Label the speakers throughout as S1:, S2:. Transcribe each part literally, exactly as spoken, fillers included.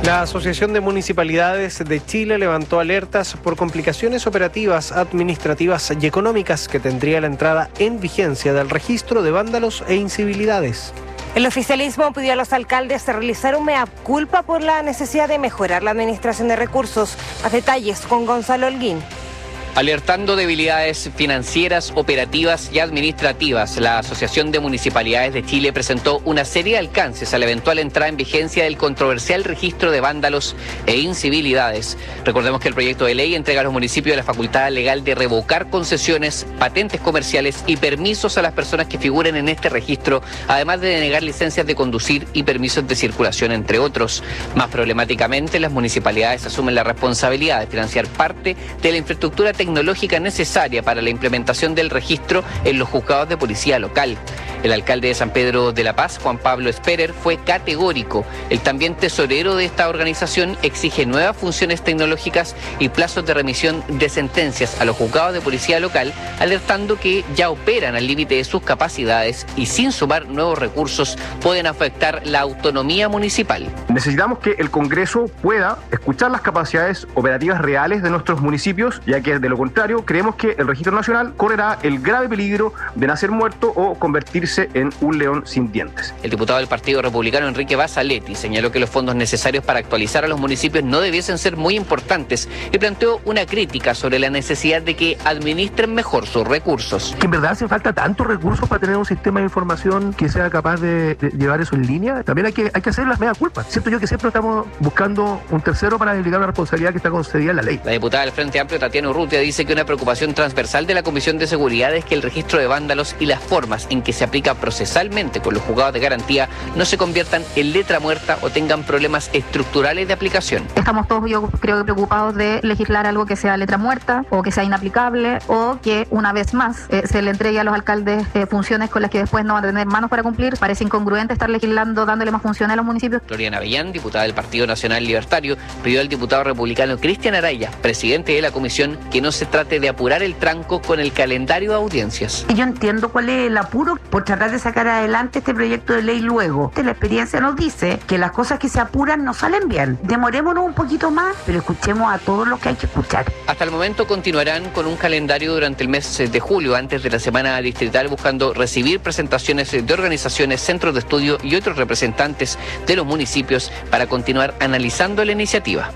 S1: La Asociación de Municipalidades de Chile levantó alertas por complicaciones operativas, administrativas y económicas que tendría la entrada en vigencia del registro de vándalos e incivilidades.
S2: El oficialismo pidió a los alcaldes realizar un mea culpa por la necesidad de mejorar la administración de recursos. Más detalles con Gonzalo Holguín.
S3: Alertando debilidades financieras, operativas y administrativas, la Asociación de Municipalidades de Chile presentó una serie de alcances a la eventual entrada en vigencia del controversial registro de vándalos e incivilidades. Recordemos que el proyecto de ley entrega a los municipios la facultad legal de revocar concesiones, patentes comerciales y permisos a las personas que figuren en este registro, además de denegar licencias de conducir y permisos de circulación, entre otros. Más problemáticamente, las municipalidades asumen la responsabilidad de financiar parte de la infraestructura tecnológica tecnológica necesaria para la implementación del registro en los juzgados de policía local. El alcalde de San Pedro de la Paz, Juan Pablo Esperer, fue categórico. El también tesorero de esta organización exige nuevas funciones tecnológicas y plazos de remisión de sentencias a los juzgados de policía local, alertando que ya operan al límite de sus capacidades y sin sumar nuevos recursos pueden afectar la autonomía municipal.
S4: Necesitamos que el Congreso pueda escuchar las capacidades operativas reales de nuestros municipios, ya que de lo contrario creemos que el Registro Nacional correrá el grave peligro de nacer muerto o convertirse en un león sin dientes.
S3: El diputado del Partido Republicano, Enrique Basaletti, señaló que los fondos necesarios para actualizar a los municipios no debiesen ser muy importantes y planteó una crítica sobre la necesidad de que administren mejor sus recursos.
S5: Que en verdad hace falta tantos recursos para tener un sistema de información que sea capaz de, de llevar eso en línea. También hay que, hay que hacer las mea culpas. Siento yo que siempre estamos buscando un tercero para desligar una responsabilidad que está concedida en la ley.
S3: La diputada del Frente Amplio, Tatiana Urrutia, dice que una preocupación transversal de la Comisión de Seguridad es que el registro de vándalos y las formas en que se aplica procesalmente con los juzgados de garantía no se conviertan en letra muerta o tengan problemas estructurales de aplicación.
S6: Estamos todos, yo creo, preocupados de legislar algo que sea letra muerta o que sea inaplicable o que una vez más eh, se le entregue a los alcaldes eh, funciones con las que después no van a tener manos para cumplir. Parece incongruente estar legislando dándole más funciones a los municipios.
S3: Gloriana Avellán, diputada del Partido Nacional Libertario, pidió al diputado republicano Cristian Araya, presidente de la comisión, que no se trate de apurar el tranco con el calendario de audiencias.
S7: Yo entiendo cuál es el apuro por tratar de sacar adelante este proyecto de ley luego. La experiencia nos dice que las cosas que se apuran no salen bien. Demorémonos un poquito más, pero escuchemos a todos los que hay que escuchar.
S3: Hasta el momento continuarán con un calendario durante el mes de julio, antes de la semana distrital, buscando recibir presentaciones de organizaciones, centros de estudio y otros representantes de los municipios para continuar analizando la iniciativa.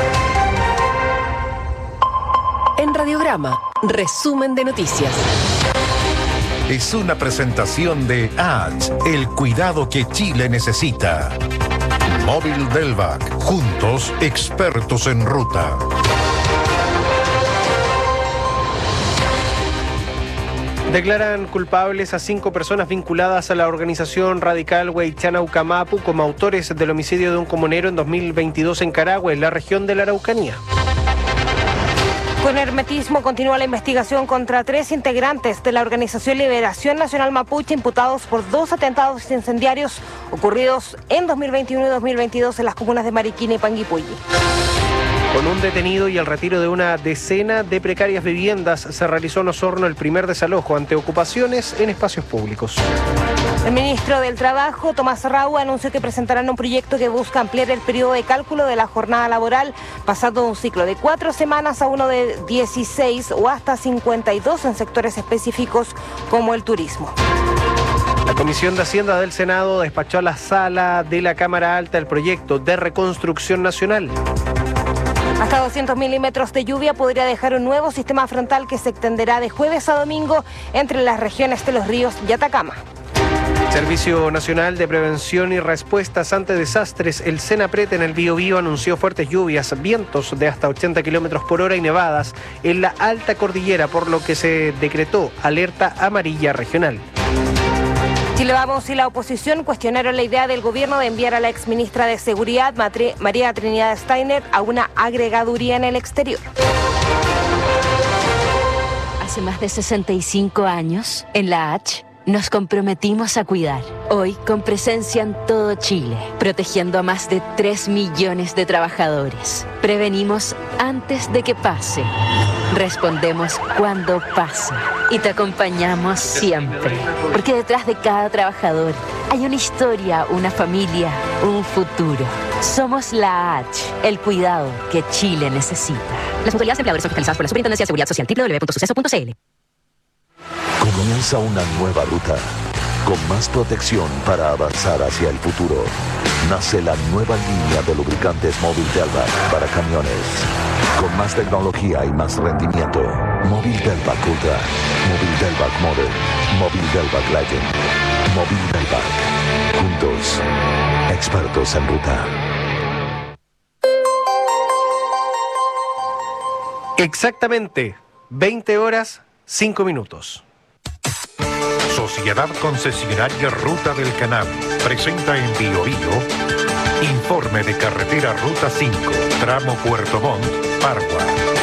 S8: En Radiograma, resumen de noticias.
S9: Es una presentación de H, el cuidado que Chile necesita. Móvil Delvac, juntos expertos en ruta.
S1: Declaran culpables a cinco personas vinculadas a la organización radical Huaychana Ucamapu como autores del homicidio de un comunero en dos mil veintidós en Carahue, en la región de la Araucanía.
S2: Con hermetismo continúa la investigación contra tres integrantes de la Organización Liberación Nacional Mapuche imputados por dos atentados incendiarios ocurridos en dos mil veintiuno y dos mil veintidós en las comunas de Mariquina y Panguipulli.
S1: Con un detenido y el retiro de una decena de precarias viviendas, se realizó en Osorno el primer desalojo ante ocupaciones en espacios públicos.
S2: El ministro del Trabajo, Tomás Raúa, anunció que presentarán un proyecto que busca ampliar el periodo de cálculo de la jornada laboral, pasando de un ciclo de cuatro semanas a uno de dieciséis o hasta cincuenta y dos en sectores específicos como el turismo.
S1: La Comisión de Hacienda del Senado despachó a la sala de la Cámara Alta el proyecto de reconstrucción nacional.
S2: Hasta doscientos milímetros de lluvia podría dejar un nuevo sistema frontal que se extenderá de jueves a domingo entre las regiones de Los Ríos y Atacama.
S1: Servicio Nacional de Prevención y Respuestas ante Desastres, el Senapred en el Biobío anunció fuertes lluvias, vientos de hasta ochenta kilómetros por hora y nevadas en la alta cordillera, por lo que se decretó alerta amarilla regional.
S2: Chile Vamos y la oposición cuestionaron la idea del gobierno de enviar a la exministra de Seguridad, María Trinidad Steiner, a una agregaduría en el exterior.
S10: Hace más de sesenta y cinco años, en la H, nos comprometimos a cuidar. Hoy, con presencia en todo Chile, protegiendo a más de tres millones de trabajadores. Prevenimos antes de que pase. Respondemos cuando pasa. Y te acompañamos siempre. Porque detrás de cada trabajador hay una historia, una familia, un futuro. Somos la H, el cuidado que Chile necesita. Las mutualidades empleadores son fiscalizadas por la Superintendencia de Seguridad Social, doble u doble u doble u punto suceso punto c l.
S11: Comienza una nueva ruta, con más protección para avanzar hacia el futuro. Nace la nueva línea de lubricantes Móvil Delvac para camiones. Con más tecnología y más rendimiento. Móvil Delvac Ultra, Móvil Delvac Modern, Móvil Delvac Legend, Móvil Delvac. Juntos, expertos en ruta.
S1: Exactamente, veinte horas, cinco minutos.
S9: Sociedad Concesionaria Ruta del Canal presenta en Bio Bio informe de carretera Ruta cinco, tramo Puerto Montt, Pargua.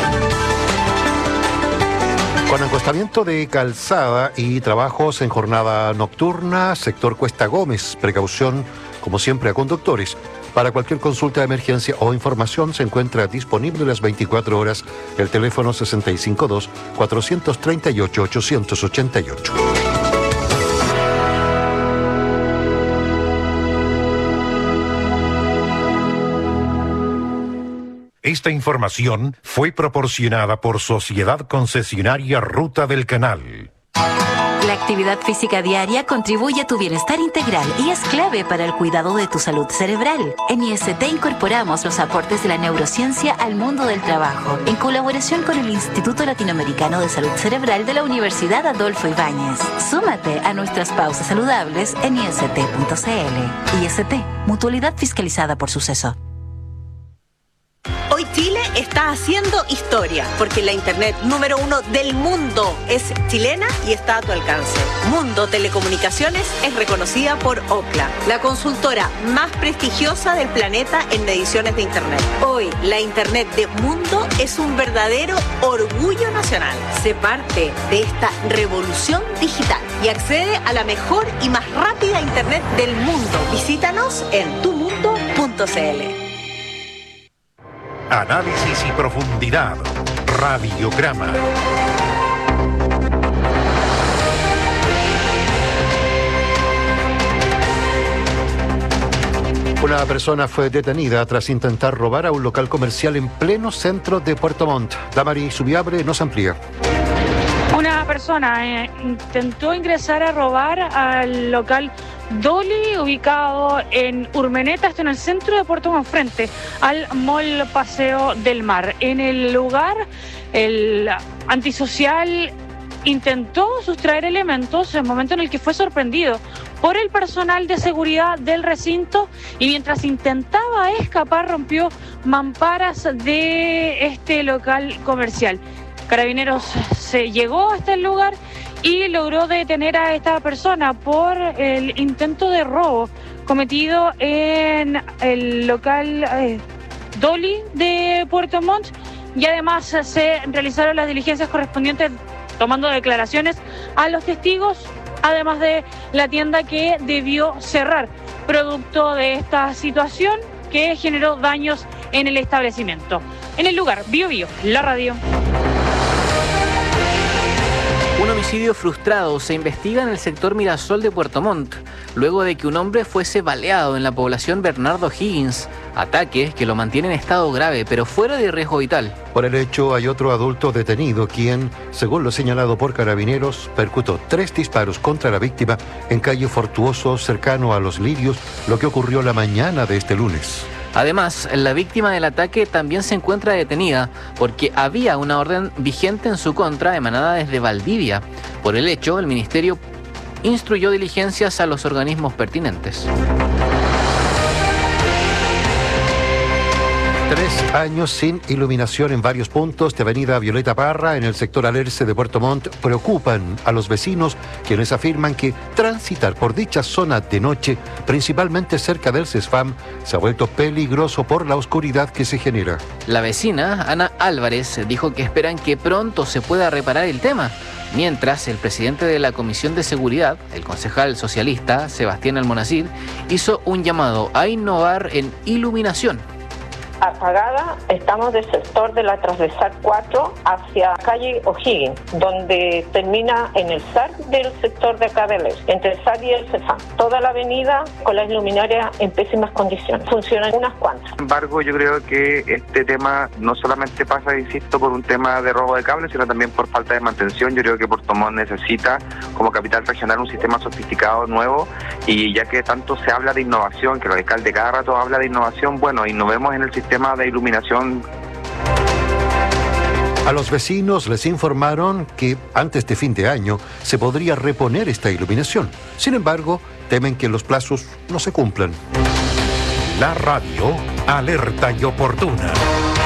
S12: Con acostamiento de calzada y trabajos en jornada nocturna, sector Cuesta Gómez. Precaución, como siempre, a conductores. Para cualquier consulta de emergencia o información se encuentra disponible las veinticuatro horas el teléfono sesenta y cinco dos, cuatrocientos treinta y ocho, ochocientos ochenta y ocho.
S9: Esta información fue proporcionada por Sociedad Concesionaria Ruta del Canal.
S13: La actividad física diaria contribuye a tu bienestar integral y es clave para el cuidado de tu salud cerebral. En I S T incorporamos los aportes de la neurociencia al mundo del trabajo, en colaboración con el Instituto Latinoamericano de Salud Cerebral de la Universidad Adolfo Ibáñez. Súmate a nuestras pausas saludables en i s t punto c l. I S T, mutualidad fiscalizada por Suceso.
S14: Hoy Chile está haciendo historia, porque la internet número uno del mundo es chilena y está a tu alcance. Mundo Telecomunicaciones es reconocida por Ookla, la consultora más prestigiosa del planeta en mediciones de internet. Hoy, la internet de Mundo es un verdadero orgullo nacional. Sé parte de esta revolución digital y accede a la mejor y más rápida internet del mundo. Visítanos en tu mundo punto c l.
S9: Análisis y profundidad. Radiograma.
S12: Una persona fue detenida tras intentar robar a un local comercial en pleno centro de Puerto Montt. Damari Subiabre nos amplía.
S15: Una persona eh, intentó ingresar a robar al local Dolly, ubicado en Urmeneta, esto en el centro de Puerto Montt, frente al Mall Paseo del Mar. En el lugar, el antisocial intentó sustraer elementos en el momento en el que fue sorprendido por el personal de seguridad del recinto y mientras intentaba escapar rompió mamparas de este local comercial. Carabineros se llegó hasta el lugar y logró detener a esta persona por el intento de robo cometido en el local eh, Dolly de Puerto Montt, y además se realizaron las diligencias correspondientes tomando declaraciones a los testigos, además de la tienda que debió cerrar producto de esta situación que generó daños en el establecimiento. En el lugar, Bio Bio, la radio.
S3: Un homicidio frustrado se investiga en el sector Mirasol de Puerto Montt, luego de que un hombre fuese baleado en la población Bernardo Higgins. Ataques que lo mantienen en estado grave, pero fuera de riesgo vital.
S12: Por el hecho, hay otro adulto detenido, quien, según lo señalado por Carabineros, percutó tres disparos contra la víctima en calle Fortuoso, cercano a Los Lirios, lo que ocurrió la mañana de este lunes.
S3: Además, la víctima del ataque también se encuentra detenida porque había una orden vigente en su contra emanada desde Valdivia. Por el hecho, el Ministerio instruyó diligencias a los organismos pertinentes.
S12: Tres años sin iluminación en varios puntos de Avenida Violeta Parra en el sector Alerce de Puerto Montt preocupan a los vecinos, quienes afirman que transitar por dicha zona de noche, principalmente cerca del CESFAM, se ha vuelto peligroso por la oscuridad que se genera.
S3: La vecina, Ana Álvarez, dijo que esperan que pronto se pueda reparar el tema, mientras el presidente de la Comisión de Seguridad, el concejal socialista Sebastián Almonacid, hizo un llamado a innovar en iluminación.
S16: apagada. Estamos del sector de la transversal cuatro hacia calle O'Higgins, donde termina en el S A R del sector de acá del este, entre el S A R y el CEFAM. Toda la avenida con las luminarias en pésimas condiciones. Funcionan unas cuantas.
S17: Sin embargo, yo creo que este tema no solamente pasa, insisto, por un tema de robo de cables, sino también por falta de mantención. Yo creo que Puerto Montt necesita, como capital regional, un sistema sofisticado nuevo, y ya que tanto se habla de innovación, que el alcalde cada rato habla de innovación, bueno, innovemos en el sistema de iluminación.
S12: A los vecinos les informaron que antes de fin de año se podría reponer esta iluminación. Sin embargo, temen que los plazos no se cumplan.
S9: La radio alerta y oportuna.